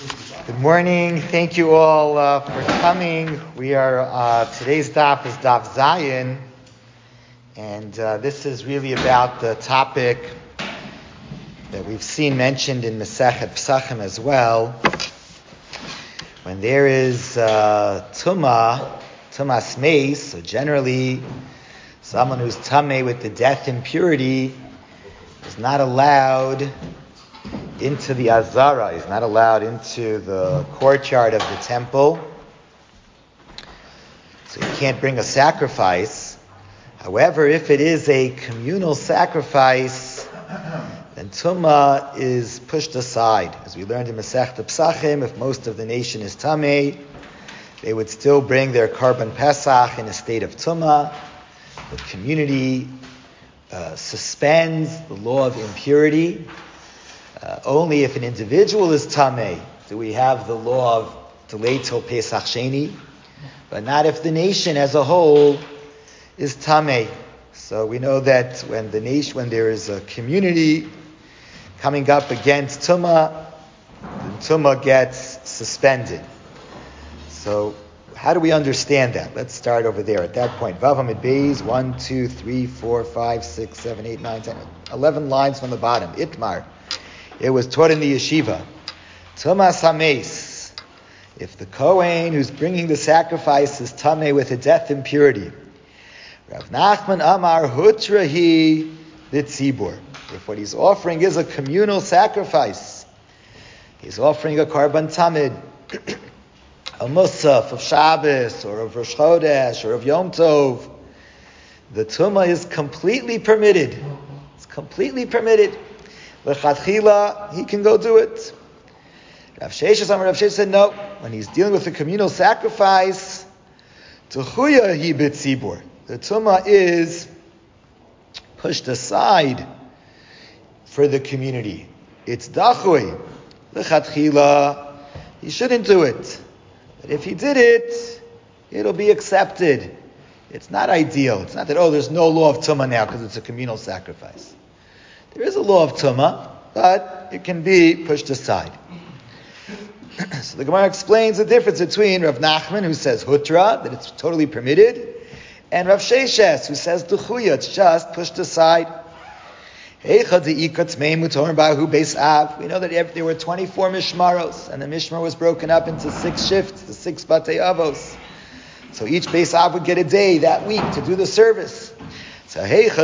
Good morning. Thank you all for coming. We are today's daf is daf Zayin, and this is really about the topic that we've seen mentioned in Masechet Pesachim as well. When there is tumas meis, so generally someone who's tamei with the death impurity is not allowed into the Azara. He's not allowed into the courtyard of the temple. So he can't bring a sacrifice. However, if it is a communal sacrifice, then Tumah is pushed aside. As we learned in Masechet Pesachim, if most of the nation is Tamei, they would still bring their Karban Pesach in a state of Tumah. The community suspends the law of impurity. Only if an individual is tamei do we have the law of delay till Pesach Sheni, but not if the nation as a whole is tamei. So we know that when there is a community coming up against Tumah, then Tumah gets suspended. So how do we understand that? Let's start over there at that point. Vav Hamid Beis, 1, 2, 3, 4, 5, 6, 7, 8, 9, 10, 11 lines from the bottom. Itmar. It was taught in the yeshiva. Tumas hameis. If the Kohen who's bringing the sacrifice is tamei with a death impurity, Rav Nachman Amar Hutrahi B'tzibur. If what he's offering is a communal sacrifice, he's offering a karban tamid, a musaf of Shabbos or of Rosh Chodesh or of Yom Tov, the tumah is completely permitted. It's completely permitted. L'chadchila, he can go do it. Rav Sheshes said no. When he's dealing with a communal sacrifice, T'chuya hi b'tzibur. The tumah is pushed aside for the community. It's dachui. L'chadchila, he shouldn't do it. But if he did it, it'll be accepted. It's not ideal. It's not that, there's no law of tumah now because it's a communal sacrifice. There is a law of Tumah, but it can be pushed aside. So the Gemara explains the difference between Rav Nachman, who says Hutra, that it's totally permitted, and Rav Sheshes, who says Duchuya, it's just pushed aside. We know that there were 24 Mishmaros, and the Mishmar was broken up into 6 shifts, the 6 Batei Avos. So each Beis Av would get a day that week to do the service. So in a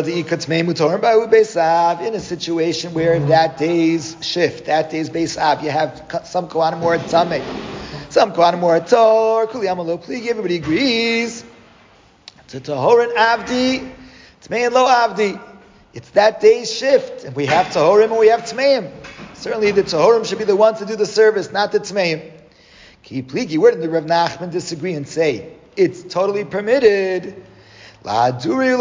situation where that day's shift, that day's Beis Av, you have some Kohanim who are Tamei, some Kohanim who are Tor, Kuliyam Lo Pligi, everybody agrees. To Tahorin Avdi, Tmeim Lo Avdi. It's that day's shift, and we have Tahorim and we have Tmeim. Certainly the Tahorim should be the ones to do the service, not the Tmeim. Ki Pligi, where did the Rav Nachman disagree and say it's totally permitted? To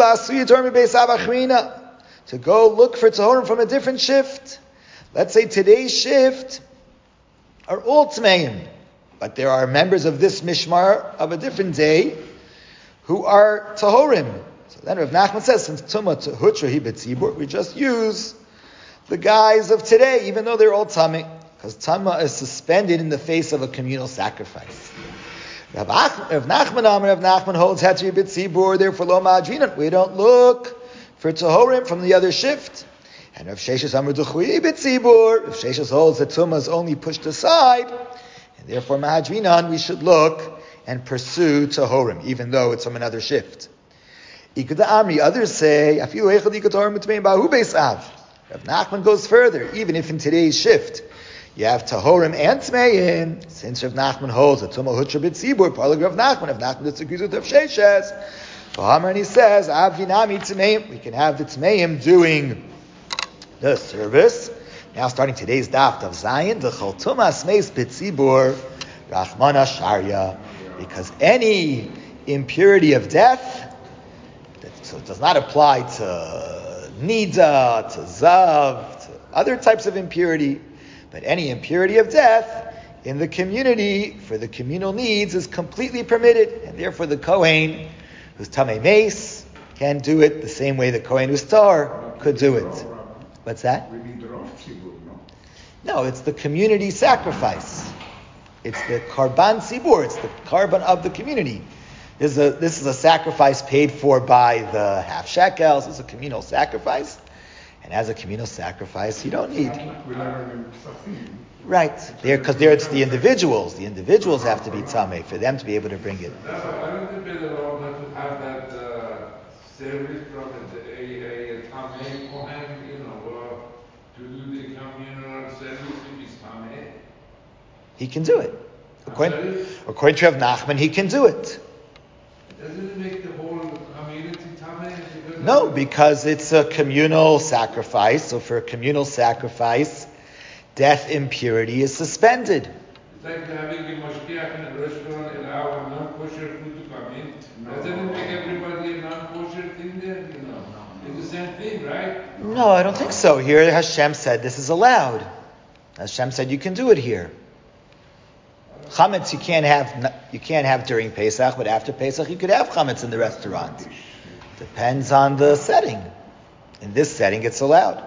go look for Tahorim from a different shift. Let's say today's shift are all Tmeim, but there are members of this Mishmar of a different day who are Tahorim. So then Rav Nachman says, since Tumah Hutra hi b'tzibur, we just use the guys of today, even though they're all Tamei, because Tumah is suspended in the face of a communal sacrifice. Rav Nachman holds Hatri B'tzibur, therefore Lo Ma'adrinan. We don't look for Tahorim from the other shift. And Rav Sheshes Amar Duchui B'tzibur. Rav Sheshes holds that Tumah is only pushed aside, and therefore Ma'adrinan, we should look and pursue Tahorim, even though it's from another shift. Ikuda Amri, others say, Afilu Echad Ikatorim B'tmeim Ba'hu Beis Av. Rav Nachman goes further, even if in today's shift you have Tahorim and Tmeim, since Rav Nachman holds a Tumah Hutra B'tzibur, Parlag Rav Nachman disagrees with Rav Sheshes. And he says, Avdinami Tmeim, we can have the Tmeim doing the service. Now starting today's daf of Zayin, the Chol Tumas Meis B'tzibur, Rachmana Sharya, because any impurity of death, so it does not apply to Nida, to Zav, to other types of impurity, but any impurity of death in the community for the communal needs is completely permitted, and therefore the Kohen who's Tamei Meis can do it the same way the Kohen who's Tar could do it. What's that? We need Rav Tzibur, no? No, it's the community sacrifice. It's the Karban Tzibur. It's the Karban of the community. This is a sacrifice paid for by the half shekels. It's a communal sacrifice. And as a communal sacrifice, you don't need. Right. Because there it's the individuals. The individuals have to be tamei for them to be able to bring it. Why don't they be allowed not to have that service from a tamei kohen, to do the communal service if he's tamei? He can do it. According to Rav Nachman, he can do it. Doesn't it make the whole community tamei? No, because it's a communal sacrifice. So for a communal sacrifice, death impurity is suspended. It's like having a mashkiach in a restaurant and allow non-kosher food to come in. Doesn't it make everybody a non-kosher thing there? It's the same thing, right? No, I don't think so. Here Hashem said this is allowed. Hashem said you can do it here. Chametz you can't have during Pesach, but after Pesach you could have chametz in the restaurant. Depends on the setting. In this setting, it's allowed.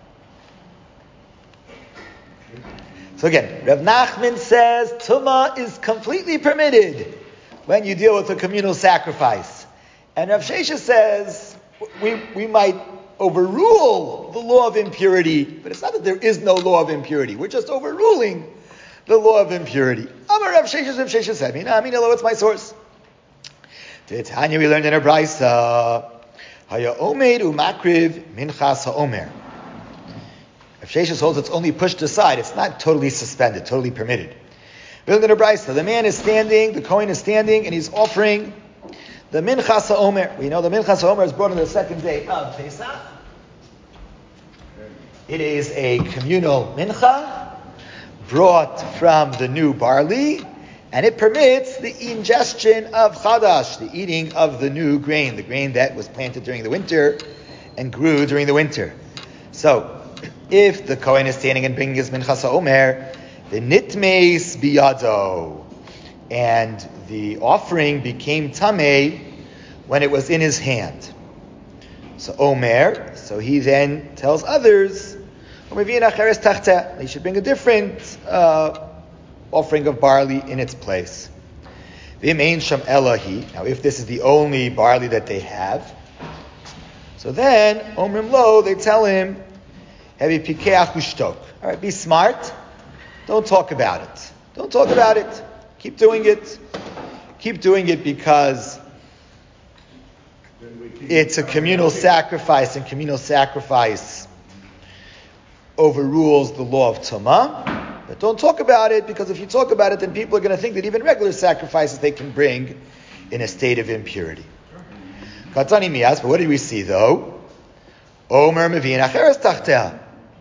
So again, Rav Nachman says Tumah is completely permitted when you deal with a communal sacrifice. And Rav Shesha says we might overrule the law of impurity, but it's not that there is no law of impurity. We're just overruling the law of impurity. Amar Rav Shesha said, what's my source? Tanya, we learned in a braysa, Haya Omer umakriv minchas haomer. Rav Sheshes holds it's only pushed aside. It's not totally suspended, totally permitted. We learned in a braysa, the man is standing, the Kohen is standing, and he's offering the minchas haomer. We know the minchas haomer is brought on the second day of Pesach. It is a communal mincha brought from the new barley. And it permits the ingestion of chadash, the eating of the new grain, the grain that was planted during the winter and grew during the winter. So, if the Kohen is standing and bringing his minchas haomer, the nitmeis biyado, and the offering became tamei when it was in his hand. So Omer, so he then tells others, they should bring a different offering of barley in its place. Now, if this is the only barley that they have, so then Omrim Lo, they tell him, all right, be smart. Don't talk about it. Don't talk about it. Keep doing it. Keep doing it because it's a communal sacrifice, and communal sacrifice overrules the law of Tumah. But don't talk about it, because if you talk about it, then people are going to think that even regular sacrifices they can bring in a state of impurity. Katani miyas, but what do we see though? Omer mevin acheres tachtea.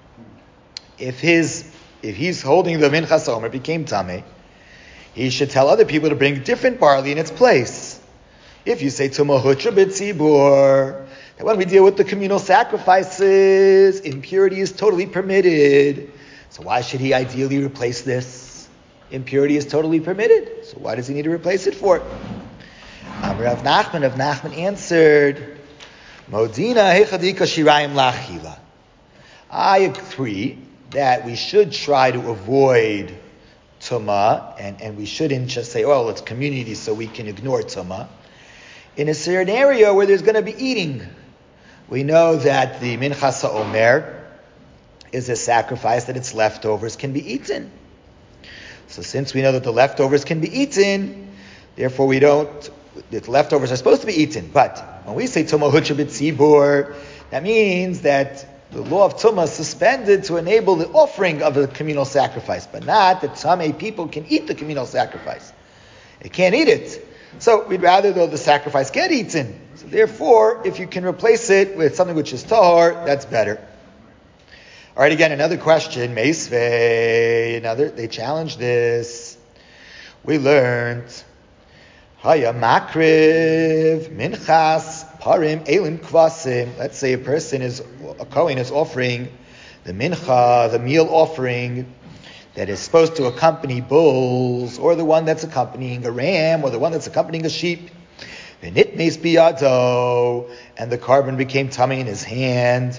If he's holding the minchas omer became tamei, he should tell other people to bring different barley in its place. If you say tumahutra b'tzibur, that when we deal with the communal sacrifices, impurity is totally permitted. So why should he ideally replace this? Impurity is totally permitted. So why does he need to replace it for? Rav Nachman answered, Modina hechadika shirayim lachila. I agree that we should try to avoid Tumah, and we shouldn't just say, oh, it's community so we can ignore Tumah. In a scenario where there's going to be eating, we know that the minchas haomer is a sacrifice that its leftovers can be eaten. So since we know that the leftovers can be eaten, therefore the leftovers are supposed to be eaten. But when we say Tumah Hutra B'tzibur, that means that the law of Tumah is suspended to enable the offering of a communal sacrifice, but not that Tamei people can eat the communal sacrifice. They can't eat it. So we'd rather, though, the sacrifice get eaten. So therefore, if you can replace it with something which is tahor, that's better. All right, again, another question. Meisvei, they challenged this. We learned, Haya makriv minchas parim elim kvasim. Let's say a Kohen is offering the mincha, the meal offering that is supposed to accompany bulls, or the one that's accompanying a ram, or the one that's accompanying a sheep. V'nitmeis biyado, and the carbon became tummy in his hand.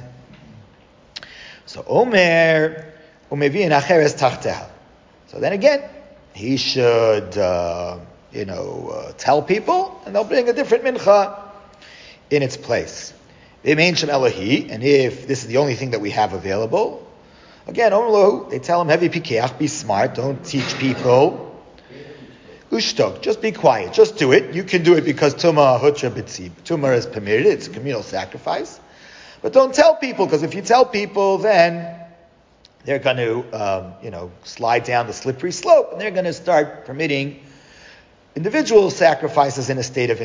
So Omer umevi'in acheres tachteha. So then again, he should, tell people, and they'll bring a different mincha in its place. And if this is the only thing that we have available, again, they tell him, heavy pikeach, be smart, don't teach people. Ushtok, just be quiet, just do it. You can do it because Tumah Hutra B'tzib. Tumah is permitted, it's a communal sacrifice. But don't tell people, because if you tell people, then they're going to, slide down the slippery slope, and they're going to start permitting individual sacrifices in a state of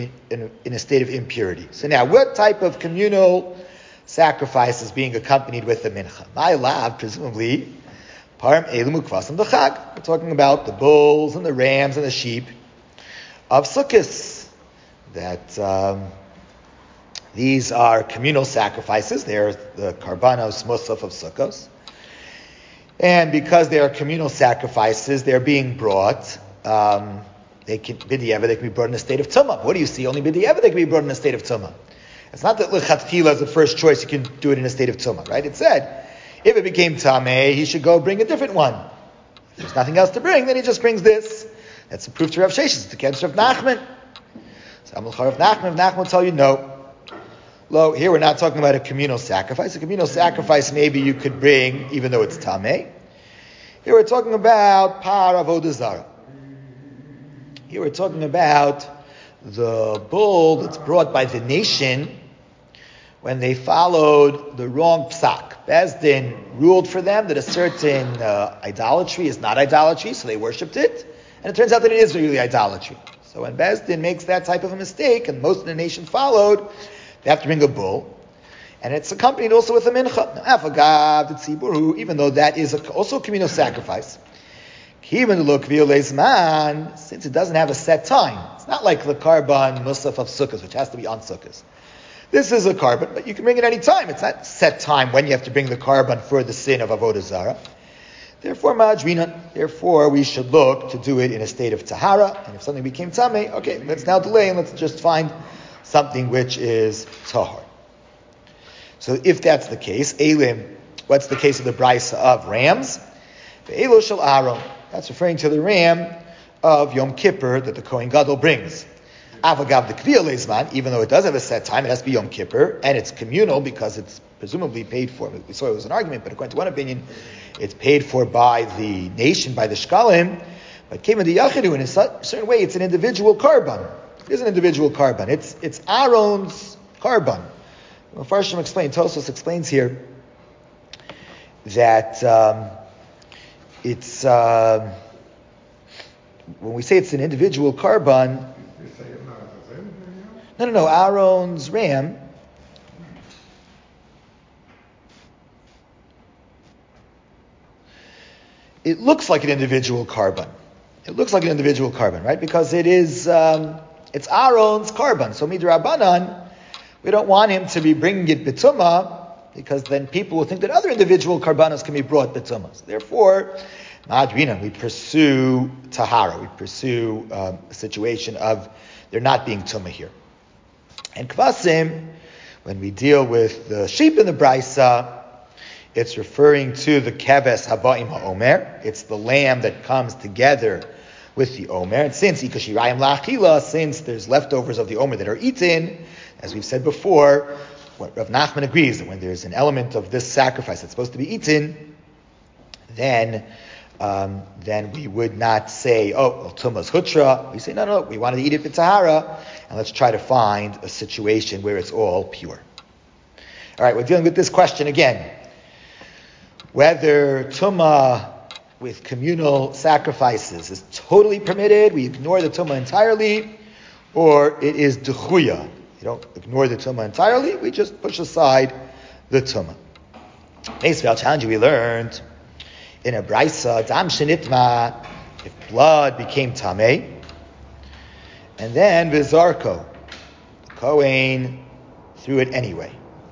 impurity. So now, what type of communal sacrifice is being accompanied with the mincha? My lab, presumably, Parim Elu Mukvasim B'Chag. We're talking about the bulls and the rams and the sheep of Sukkos. That these are communal sacrifices. They're the Karbanos Musaf of Sukkos. And because they are communal sacrifices, they're being brought. They can be brought in a state of tumah. What do you see? Only b'di'eva they can be brought in a state of tumah. It's not that l'chatchila is the first choice. You can do it in a state of tumah, right? It said if it became tameh, he should go bring a different one. If there's nothing else to bring, then he just brings this. That's a proof to Rav Sheshes. It's the Kedusha of Nachman. So Amulchar of Nachman will tell you no. Lo, here we're not talking about a communal sacrifice. A communal sacrifice maybe you could bring even though it's tameh. Here we're talking about par avodah zarah. Here we're talking about the bull that's brought by the nation when they followed the wrong psak. Beis Din ruled for them that a certain idolatry is not idolatry, so they worshipped it, and it turns out that it is really idolatry. So when Beis Din makes that type of a mistake, and most of the nation followed, they have to bring a bull, and it's accompanied also with a mincha. Afagav, the tzibur, even though that is also a communal sacrifice. Even since it doesn't have a set time, it's not like the karban musaf of Sukkot, which has to be on Sukkot. This is a karban, but you can bring it any time. It's not set time when you have to bring the karban for the sin of avodah zarah. Therefore, we should look to do it in a state of tahara. And if something became tameh, okay, let's now delay and let's just find something which is tahar. So if that's the case, elim, what's the case of the brisa of rams? Ve'elo shel Aaron. That's referring to the ram of Yom Kippur that the Kohen Gadol brings. Avagav the Kviyah Leizman, even though it does have a set time, it has to be Yom Kippur, and it's communal because it's presumably paid for. We saw it was an argument, but according to one opinion, it's paid for by the nation, by the Shkalim. But came in the Yachidu, in a certain way, it's an individual karban. It is an individual karban. It's Aaron's karban. Farshim explained, Tosos explains here that it's when we say it's an individual karban. No. Aaron's ram. It looks like an individual karban. Right? Because it is, it's Aaron's karban. So midrabanan, we don't want him to be bringing it b'tumah, because then people will think that other individual karbanos can be brought b'tumah. So therefore, Madrina, we pursue tahara. We pursue a situation of there not being tumah here. And kvasim, when we deal with the sheep in the brisa, it's referring to the keves haba'im ha'omer. It's the lamb that comes together with the omer. And since ikashirayim la'achila, since there's leftovers of the omer that are eaten, as we've said before, what Rav Nachman agrees that when there's an element of this sacrifice that's supposed to be eaten, then we would not say, Tumas Hutra. We say, no, we wanted to eat it for Tahara, and let's try to find a situation where it's all pure. All right, we're dealing with this question again. Whether Tumah with communal sacrifices is totally permitted, we ignore the Tumah entirely, or it is Dechuya. You don't ignore the Tumah entirely, we just push aside the Tumah. Basically, I'll challenge you, we learned in a brisa, dam shenitma, if blood became tameh, and then vizarko, the Kohen threw it anyway.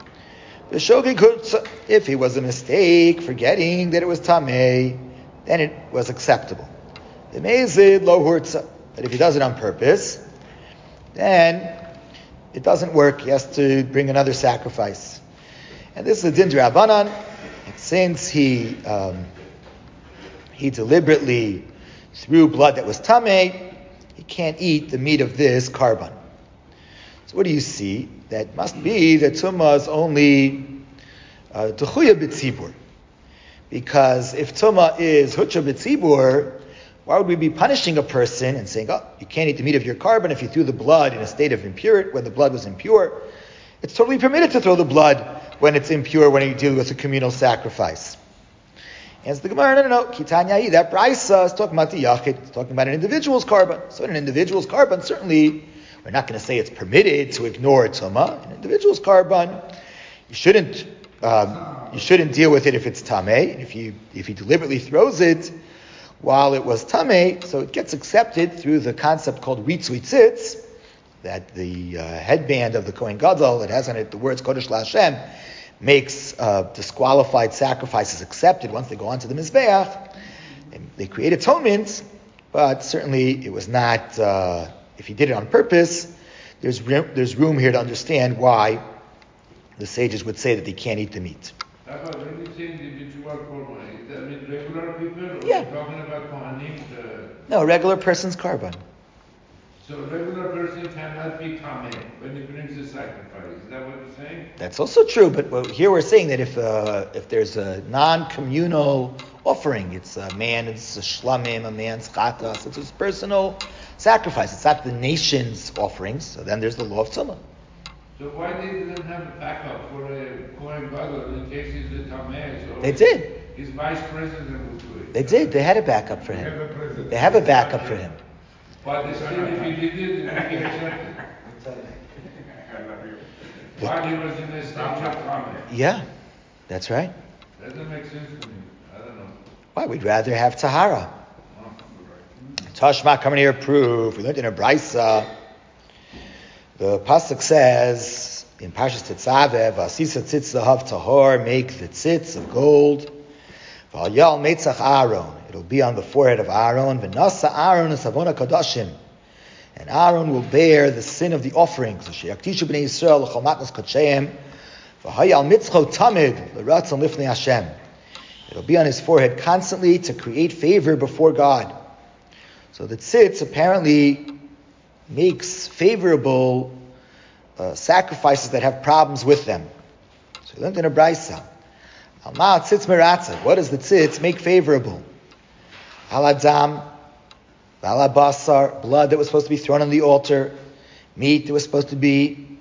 If it was a mistake, forgetting that it was tameh, then it was acceptable. But if he does it on purpose, then it doesn't work. He has to bring another sacrifice. And this is a din d'Rabbanan. Since he deliberately through blood that was tamei, he can't eat the meat of this carbon. So what do you see? That must be that tumah is only techuya b'tzibur. Because if tumah is hutra b'tzibur, why would we be punishing a person and saying, oh, you can't eat the meat of your carbon if you threw the blood in a state of impurity, when the blood was impure? It's totally permitted to throw the blood when it's impure, when you deal with a communal sacrifice. Answer the Gemara, no. Kitanyayi, that brisa is talking about the yachid, it's talking about an individual's carbon. So in an individual's carbon, certainly, we're not going to say it's permitted to ignore tumah. An individual's carbon, you shouldn't deal with it if it's tamei. If he deliberately throws it while it was tamei, so it gets accepted through the concept called ritzui tzitz, that the headband of the Kohen Gadol that has on it the words Kodesh LaHashem makes disqualified sacrifices accepted once they go onto the Mizbeach. And they create atonements, but certainly it was not, if he did it on purpose, there's room here to understand why the sages would say that they can't eat the meat. Rabbi, when you say individual korban, I mean regular people, or Yeah. you're talking about kohanim? No, a regular person's carbon. So a regular person cannot be tamei when he brings a sacrifice. Is that what you're saying? That's also true, but here we're saying that if there's a non-communal offering, it's a shlamim, a man's chatas, it's his personal sacrifice. It's not the nation's offerings. So then there's the law of tumah. So why they didn't have a backup for a Kohen Gadol in case he's a tamei? So They did. His vice president would do it. They did. They had a backup for him. They have a backup for him. But still, if he did it, it would be accepted. While he was in a stage of tamei. Yeah, that's right. Doesn't make sense to me. I don't know. Why? We'd rather have tahara. Tashma, coming here, proof. We learned in a brisa. The pasuk says in Parshas Tetzaveh, "Vasisa tzitz zahav tahor, make the tzitz of gold. V'al meitzach Aaron, it'll be on the forehead of Aaron. V'nasa Aaron esavona kadashim, and Aaron will bear the sin of the offerings. Sheyaktishu b'nei Yisrael l'chol matnas kodsheim. V'hayal mitzcho tamid l'ratzon lifnei Hashem. It'll be on his forehead constantly to create favor before God." So the tzitz apparently makes favorable sacrifices that have problems with them. So we learned in a brisa. Alma tzitz meratza. What does the tzitz make favorable? Aladam, alabasar, blood that was supposed to be thrown on the altar, meat that was supposed to be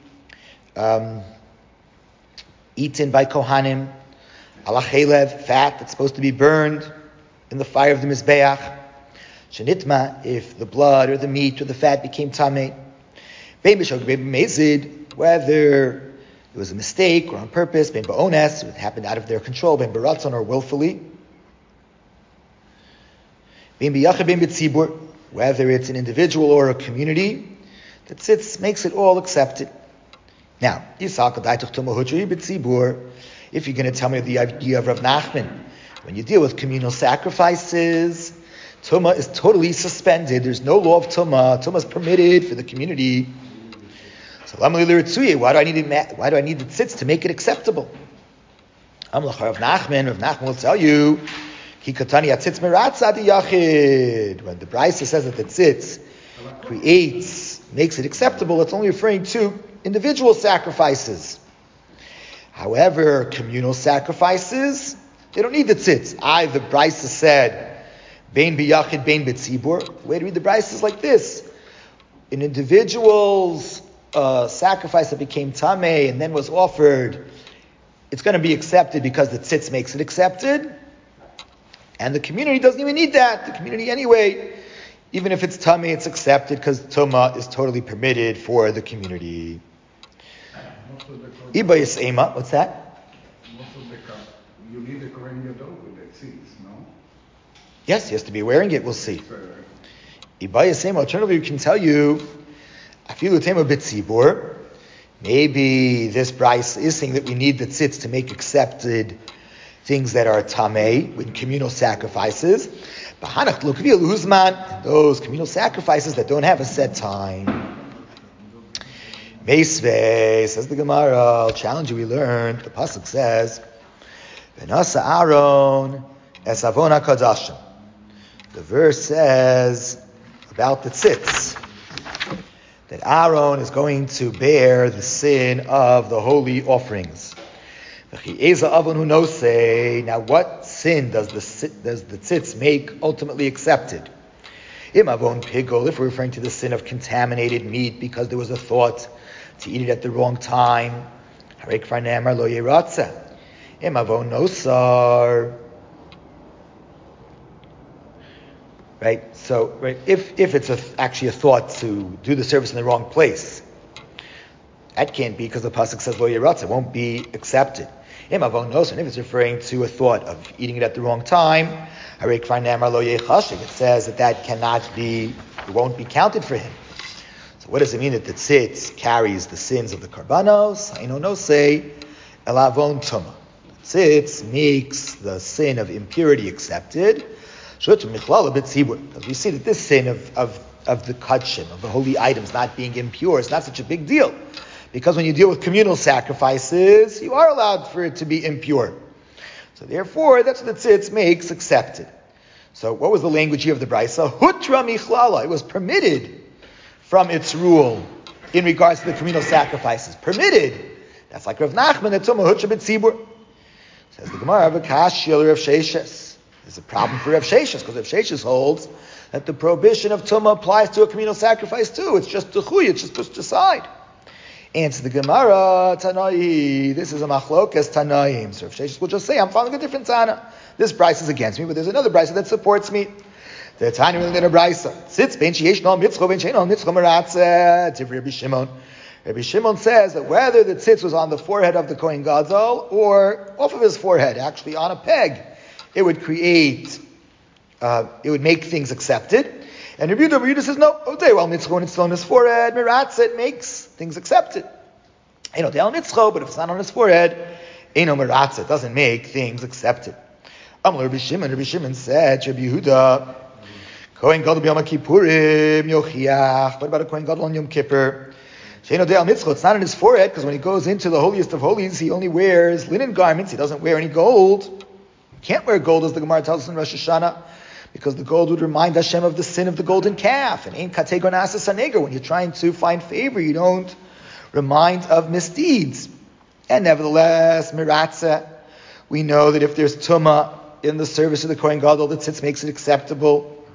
eaten by kohanim, alachelev, fat that's supposed to be burned in the fire of the mizbeach. Shenitma, if the blood or the meat or the fat became tamei. Bein b'shogeg, bein b'mezid, whether it was a mistake or on purpose, bein ba'ones, it happened out of their control, bein b'ratzon, or willfully. Bein b'yachid, bein b'tzibur, whether it's an individual or a community, the tzitz makes it all accepted. Now, if you're going to tell me the idea of Rav Nachman, when you deal with communal sacrifices, tumah is totally suspended. There's no law of tumah. Tumah is permitted for the community. So why do I need the tzitz to make it acceptable? Rav Nachman will tell you, when the brisa says that the tzitz makes it acceptable, it's only referring to individual sacrifices. However, communal sacrifices, they don't need the tzitz. The brisa said, Bein b'yachid, bein b'tzibur. The way to read the brisa is like this. An individual's sacrifice that became tamei and then was offered, it's going to be accepted because the tzitz makes it accepted. And the community doesn't even need that. The community anyway, even if it's tamei, it's accepted because tumah is totally permitted for the community. Iba Yisema, what's that? Most of the you need a Kohen Gadol with the tzitz, no? Yes, he has to be wearing it, we'll see. Iba Yisema, alternatively, we can tell you, afilu tema b'tzibur, maybe this brisa is saying that we need the tzitz to make accepted things that are tamei, in communal sacrifices. Those communal sacrifices that don't have a set time. Meisvei, says the Gemara, I'll challenge you, we learned, the pasuk says, V'nasa Aaron es avon HaKadashim. The verse says about the tzitz that Aaron is going to bear the sin of the holy offerings. Now, what sin does the tzitz make ultimately accepted? If we're referring to the sin of contaminated meat because there was a thought to eat it at the wrong time, right? So, right, if it's actually a thought to do the service in the wrong place, that can't be because the pasuk says lo yiratza, it won't be accepted. And if it's referring to a thought of eating it at the wrong time, it says that cannot be, it won't be counted for him. So what does it mean that the tzitz carries the sins of the karbanos? I no say elavon tuma. The tzitz makes the sin of impurity accepted. Because we see that this sin of the kachim, of the holy items not being impure, is not such a big deal. Because when you deal with communal sacrifices, you are allowed for it to be impure. So therefore, that's what the tzitz makes accepted. So what was the language here of the Brisa? Hutra michlala. It was permitted from its rule in regards to the communal sacrifices. Permitted. That's like Rav Nachman, that Tumah Hutra b'tzibur. Says the Gemara, V'kash Yil Rav Sheshes. There's a problem for Rav Sheshes, because Rav Sheshes holds that the prohibition of Tumah applies to a communal sacrifice too. It's just tuchuy, it's just pushed aside. Answer the Gemara, Tanai, this is a machlokas Tanaim. So Rav Sheshes will just say, I'm following a different Tana. This Brisa is against me, but there's another Brisa that supports me. The Tana in a Brisa. Tzitz ben sheyesh no mitzcho ben sheyesh no mitzcho meratzeh. Tivri Rabbi Shimon. Rabbi Shimon says that whether the tzitz was on the forehead of the Kohen Gadol or off of his forehead, actually on a peg, it would create, it would make things accepted. And Rabbi Yehuda says, no, well, mitzcho, when it's on his forehead, meratzeh, it makes things accepted. Eino de'al mitzcho, but if it's not on his forehead, eino meratzeh, it doesn't make things accepted. Rabbi Shimon said, Rabbi Yehuda, Kohen Gadol b'Yom Kippurim yochiach. What about a Kohen Gadol on Yom Kippur? Sheino de'al mitzcho, it's not on his forehead, because when he goes into the holiest of holies, he only wears linen garments, he doesn't wear any gold. He can't wear gold, as the Gemara tells us in Rosh Hashanah, because the gold would remind Hashem of the sin of the golden calf. And ein kategon asas haneger, when you're trying to find favor, you don't remind of misdeeds. And nevertheless, miratzeh, we know that if there's tumah in the service of the Kohen Gadol, the tzitz makes it acceptable.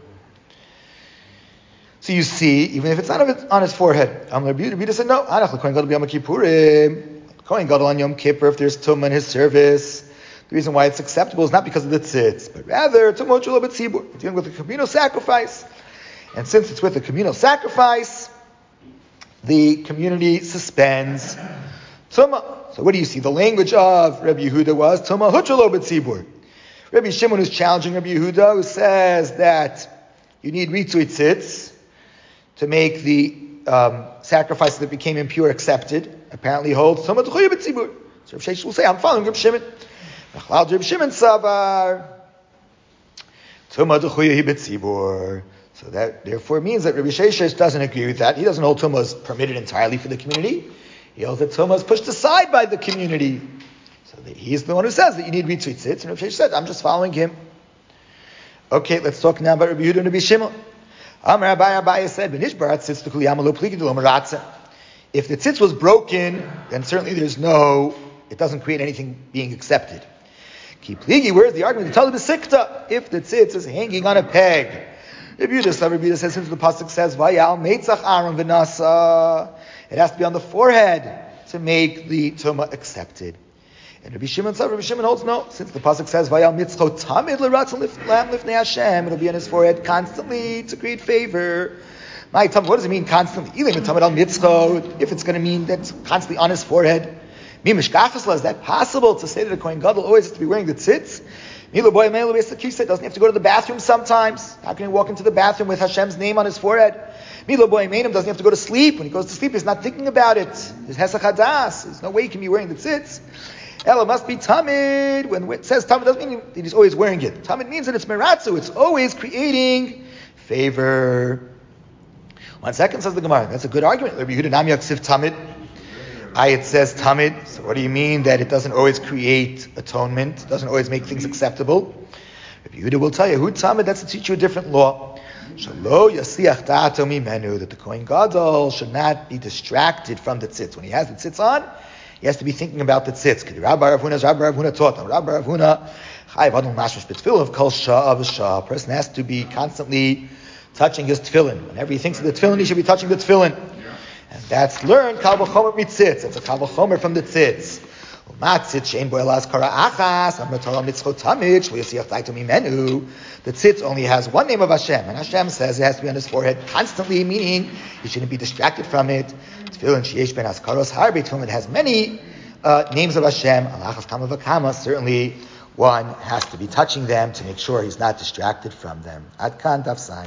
So you see, even if it's not on his forehead, Rabbi Yehuda said, no, Kohen Gadol b'Yom Kippurim, Kohen Gadol on Yom Kippur, if there's tumah in his service, the reason why it's acceptable is not because of the tzitz, but rather tumah chulo b'tzibur. We're dealing with a communal sacrifice, and since it's with a communal sacrifice, the community suspends tumah. So what do you see? The language of Rabbi Yehuda was tumah chulo b'tzibur. Rabbi Shimon, who's challenging Rabbi Yehuda, who says that you need ritzui tzitz to make the sacrifice that became impure accepted, apparently holds tumah chulo b'tzibur. So Rav Sheshes will say, I'm following Rabbi Shimon. Reb Shimon Savar Tumah D'chuya B'tzibur. So that therefore means that Rabbi Sheshes doesn't agree with that. He doesn't hold Tumah is permitted entirely for the community. He holds that Tumah is pushed aside by the community. So he's the one who says that you need ritzui tzitz. And Rabbi Sheshes said, I'm just following him. Okay, let's talk now about Rabbi Yehuda and Rabbi Shimon. Amar Abaye said, B'nishbar tzitz D'chuya Yamalu Pligi D'lo Meratzeh. If the tzitz was broken, then certainly it doesn't create anything being accepted. Kipligi, where's the argument? Tell the Sikta, if the tzitz is hanging on a peg. Rabbi Yehuda says, since the pasuk says, Vayal Meitzach Aaron V'nasa, it has to be on the forehead to make the tumah accepted. And Rabbi Shimon holds no, since the pasuk says, Vayal Mitzcho Tamid L'Ratzon Lam Lifnei Hashem, it'll be on his forehead constantly to create favor. What does it mean constantly? If it's going to mean that's constantly on his forehead. Is that possible to say that a Kohen Gadol always has to be wearing the tzitz? Doesn't have to go to the bathroom sometimes. How can he walk into the bathroom with Hashem's name on his forehead? Doesn't have to go to sleep. When he goes to sleep, he's not thinking about it. There's Hesach Hadas. There's no way he can be wearing the tzitz. Ella must be Tamid. When it says Tamid, doesn't mean that he's always wearing it. Tamid means that it's Meratzu. It's always creating favor. 1 second, says the Gemara. That's a good argument. Rabbi Yehuda Nam Yaksiv Tamid. It says Tamid. So what do you mean that it doesn't always create atonement? It doesn't always make things acceptable? Rabbi Yehuda will tell you, who Tamid, that's to teach you a different law. Shalo yasiach da'ato mimenu, that the Kohen Gadol should not be distracted from the tzitz. When he has the tzitz on, he has to be thinking about the tzitz. Rabbi Rav Huna taught him. Rabbi Rav Huna, chayav adon mashmash b'tefillin of kol shah of shah. A person has to be constantly touching his tefillin. Whenever he thinks of the tefillin, he should be touching the tefillin. And that's learned kal v'chomer mitzitz. It's a kal v'chomer from the tzitz. The tzitz only has one name of Hashem, and Hashem says it has to be on his forehead constantly, meaning he shouldn't be distracted from it. Tefillin it has many names of Hashem. Certainly one has to be touching them to make sure he's not distracted from them. Ad kan daf zayin.